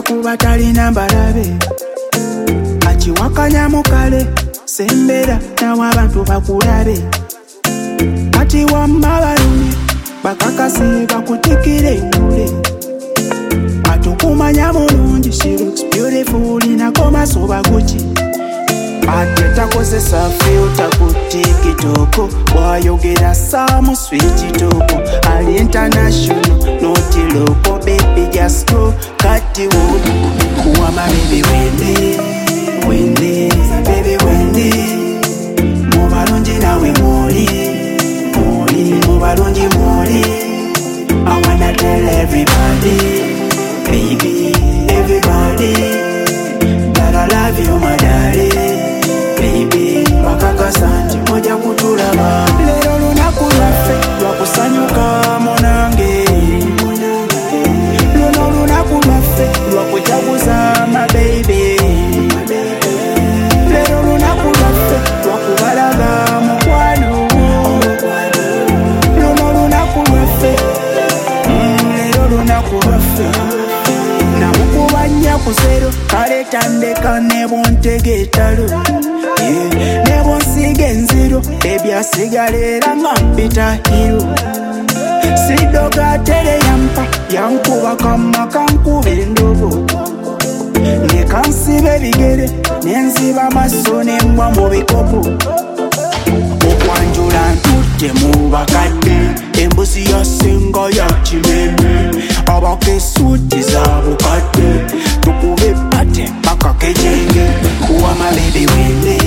kuba talina mbalabe akiwakanya mukale sembera nawe abantu bakulabe kati wamma balumi bakakase bakutikire engule atukumanya bulungi she looks beautiful inakoma soba kuki ate takozesa filter ku tikitoko bwayogera samu sweet toko ali international not local baby just go kati wudu wama baby wende baby wende mubalungi nawe muli mubalungi muli I wanna tell everybody baby everybody that I love you my darling baby bakakasanti moja kutulaba lero lunaku lwaffe lwakusanyuka monange luno lunaku lwaffe lwakujaguza my baby lero lunaku lwaffe lwakubalaga mukwano luno lunaku lwaffe lero lunaku lwaffe namukubanya kusero kale tandeka nebontegetalo nebonsiga enziro ebyasigala era nga mpita hiro sidoga tere yampa yankuba kamma kankuba endobo nekansiba ebigere nenziba amaso nembwa mu bikopo okwanjula ntutte mu bakadde embuzi yasenga ya kimeme abakesuuti za bukadde tukube pate paka kejenge wama baby wende